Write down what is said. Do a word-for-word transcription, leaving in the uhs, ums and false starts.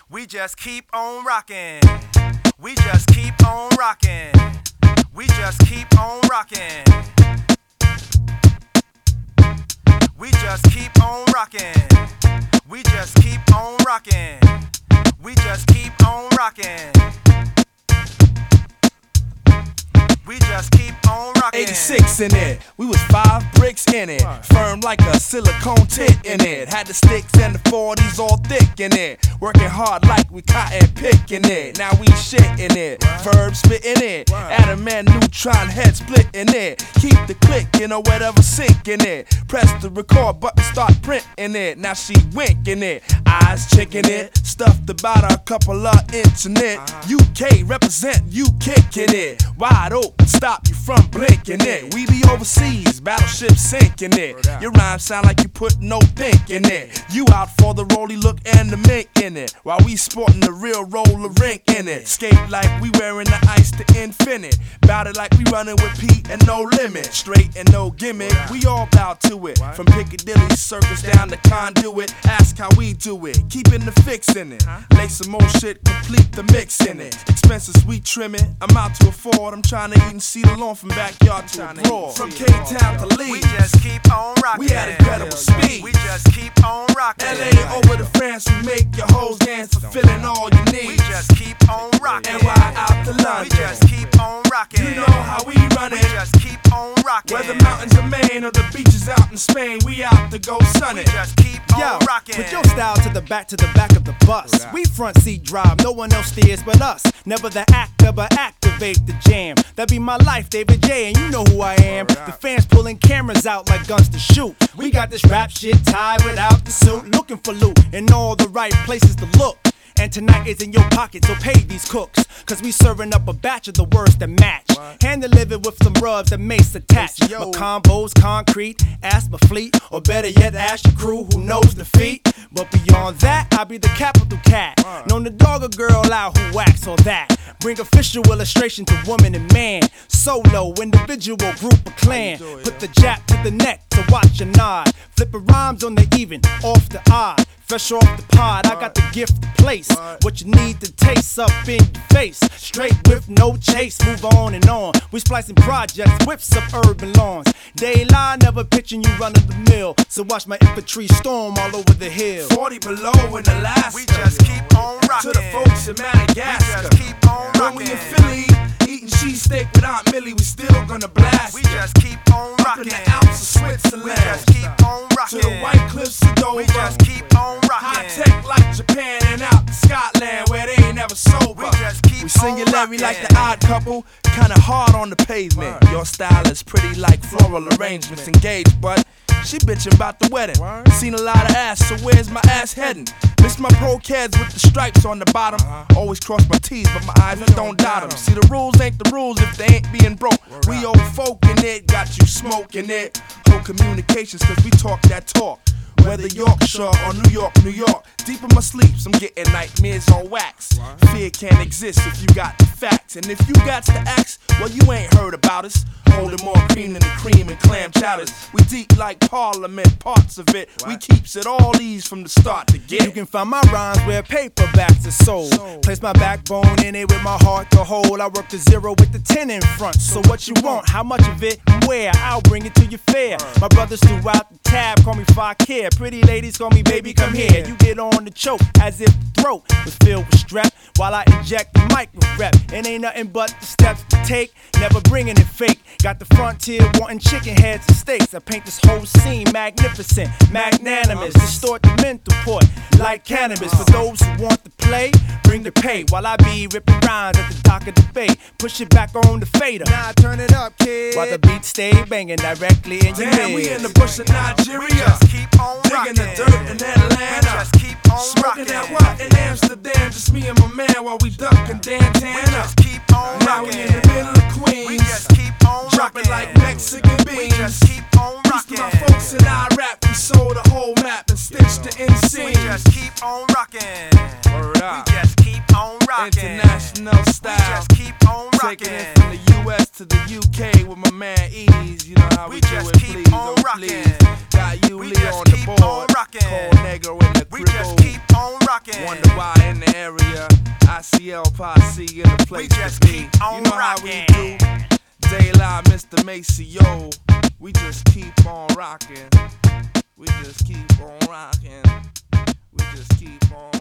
We just keep on rocking. We just keep on rocking. We just keep on rocking. We just keep on rocking. We just keep on rocking. We just keep on rocking. We just keep on rocking. eighty-six in it, we was five bricks in it. Firm like a silicone tit in it. Had the sticks and the forties all thick in it. Working hard like we cotton picking it. Now we shit in it, verb spitting it. Adamant neutron head splitting it. Keep the click, you know, whatever sinking it. Press the record button, start printing it. Now she winking it, eyes checking it. Stuffed about a couple of internet. U K represent, you kicking it. Wide open. Stop you from blinking it. We be overseas, battleship sinking it. Your rhymes sound like you put no think in it. You out for the rolly look and the mink in it, while we sporting the real roller rink in it. Skate like we wearing the ice to infinite. Bout it like we running with Pete and no limit. Straight and no gimmick, we all bow to it. From Piccadilly Circus down to Conduit. Ask how we do it, keeping the fix in it. Lay some more shit, complete the mix in it. Expenses we trim it, I'm out to afford. I'm trying to eat and see the lawn from backyard to abroad. From K-Town to Leeds, we just keep on rocking. We had incredible speed. We just keep on rocking. L A over to France, we make your hoes dance, fulfilling all your needs. We just keep on rocking. N Y out to London, we just keep on rocking. You know how we run it. We just keep on rocking. Whether mountains of Maine or the beaches out in Spain, we out to go sunny. We just keep on Yo, rocking. put your style to the back, to the back of the bus. We front seat drive, no one else steers but us. Never the actor, but activate the jam. That be my life, David J, and you know who I am. The fans pulling cameras out like guns to shoot. We got this rap shit tied without the suit. Looking for loot in all the right places to look. And tonight is in your pocket, so pay these cooks. Cause we serving up a batch of the words that match. Hand delivered with some rubs and mace attached. My combos concrete, ask my fleet. Or better yet, ask your crew who knows the feat. But beyond that, I be the capital cat. Known to dog a girl out who whacks all that. Bring official illustration to woman and man. Solo, individual, group or clan. Put the jab to the neck to watch your nod. Flipping rhymes on the even, off the odd. Fresh off the pod, I got the gift to place. What you need to taste up in your face. Straight with no chase, move on and on. We splicing projects, whips up urban lawns. Daylight, never pitching you running the mill. So watch my infantry storm all over the hill. Forty below in Alaska. We just keep on rocking. To the folks in Madagascar. We just keep on rocking. When we in Philly, eating cheesesteak with Aunt Millie, we still gonna blast. We just keep on rocking. Up in the Alps of Switzerland. We just keep on rocking. To the White Cliffs of Dover. We just keep on rocking. High tech like Japan and out to Scotland where they ain't never sober. We just keep We sing it on Larry rocking. like the Odd Couple, kinda hard on the pavement. Your style is pretty like floral arrangements. Engaged, but she bitchin' about the wedding. Seen a lot of ass, so where's my ass heading? Miss my pro kids with the stripes on the bottom. Always cross my T's, but my eyes don't dot them. See, the rules ain't the rules if they ain't being broke. We old folk in it, got you smoking it. Whole communications, cause we talk that talk. Whether Yorkshire or New York, New York. Deep in my sleeps, I'm getting nightmares on wax. Fear can't exist if you got the facts. And if you got the axe, well, you ain't heard about us. Holding more cream than the cream and clam chowders. We deep like Parliament, parts of it. We keeps it all ease from the start to get. You can find my rhymes where paperbacks are sold. Place my backbone in it with my heart to hold. I work the zero with the ten in front. So what you want, how much of it, and where? I'll bring it to your fair. My brothers throughout the tab call me Fakir. Pretty ladies call me baby, come here. You get on the choke as if the throat was filled with strep. While I inject the mic with rep. It ain't nothing but the steps to take. Never bringing it fake. Got the frontier wanting chicken heads and steaks. I paint this whole scene magnificent, magnanimous. Distort the mental port like cannabis. For those who want to play, bring the pay. While I be ripping rhymes at the dock of the bay. Push it back on the fader. Now turn it up, kid. While the beat stay banging directly in your Damn, head. we in the bush of Nigeria. We just keep on rocking. Digging the dirt in Atlanta. We just keep on Smoking rocking. that what in Amsterdam. Just me and my man while we ducking We Dantana. just keep on Now we rocking. in the middle of Queens. We just keep on Dropping rocking. like Mexican beans. We just keep on Peace rocking. to my folks in Iraq. We sold the whole map and stitched the We inseams. just keep on rocking. Word up. We just keep on rocking. International We style. just keep on Taking it rocking. from the U S to the U K with my man Ease. You know how we, We do just it, keep please, on oh rocking. please. Got you We Lee just on the keep board. on rocking. Call Negro in the We cribble. just keep on rocking. rocking. Wonder why in the area, I C L Posse in the place We just to be. keep on You know rocking. how we do. Daylight, Mister Maceo. We just keep on rocking. We just keep on rocking. We just keep on